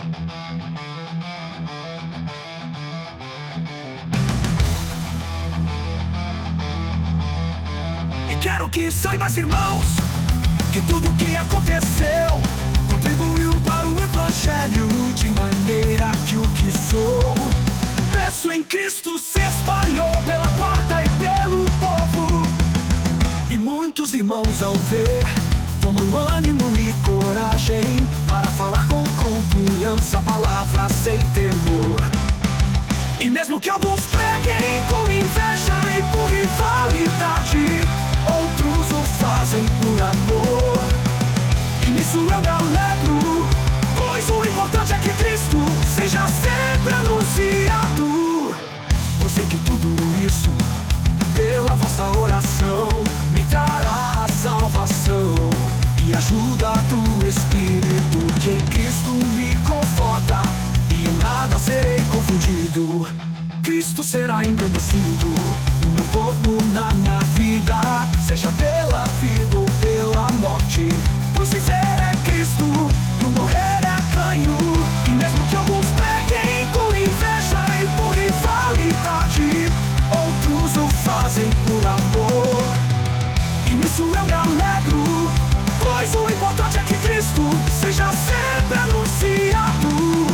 E quero que saibas, irmãos, que tudo que aconteceu contribuiu para o Evangelho de maneira que o que sou, peço em Cristo, se espalhou pela porta e pelo povo. E muitos irmãos, ao ver, tomam ânimo e coragem para falar com confiança, palavras sem temor. E mesmo que alguns preguem com inveja e por rivalidade, outros o fazem por amor. E nisso eu me alegro, pois o importante é que Cristo seja sempre anunciado. Eu sei que tudo isso, pela vossa oração, me trará a salvação e ajuda do Espírito, que em Cristo me conforta, e em nada serei confundido. Cristo será engrandecido no meu corpo, na minha vida, seja pela vida ou pela morte. Pois viver é Cristo, no morrer é ganho. E mesmo que alguns preguem com inveja e por rivalidade, outros o fazem por amor. E nisso eu me alegro, pois o importante é que Cristo seja sempre anunciado.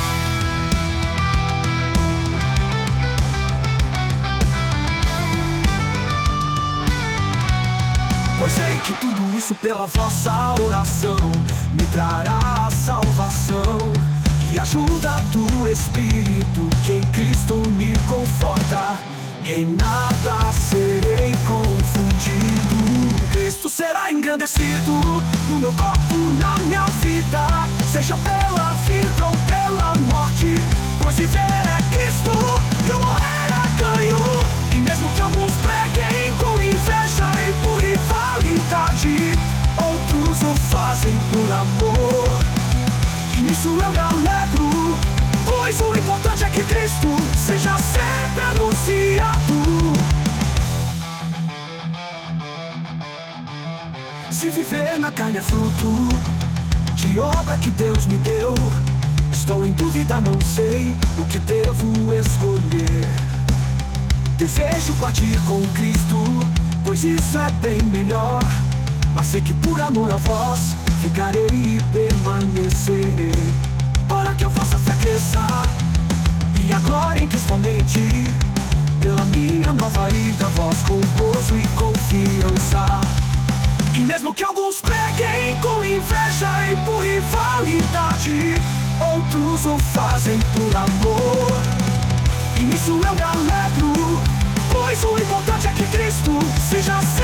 Pois sei que tudo isso pela vossa oração me trará a salvação e ajuda do Espírito, que em Cristo me conforta, e em nada serei confundido. Cristo será engrandecido no meu corpo, na minha vida, seja pela vida ou pela morte. Pois viver é Cristo, e o morrer é ganho. E mesmo que alguns preguem com inveja e por rivalidade, outros o fazem por amor. E nisso eu me alegro, pois o importante é que Cristo seja sempre anunciado. Se viver na carne é fruto de obra que Deus me deu, estou em dúvida, não sei o que devo escolher. Desejo partir com Cristo, pois isso é bem melhor, mas sei que por amor a vós ficarei e permanecerei, para que eu faça fé cresça e a glória em Cristo aumente, pela minha nova vida, vós com gozo e confiança. E mesmo que alguns preguem com inveja e por rivalidade, outros o fazem por amor. E nisso eu me alegro, pois o importante é que Cristo seja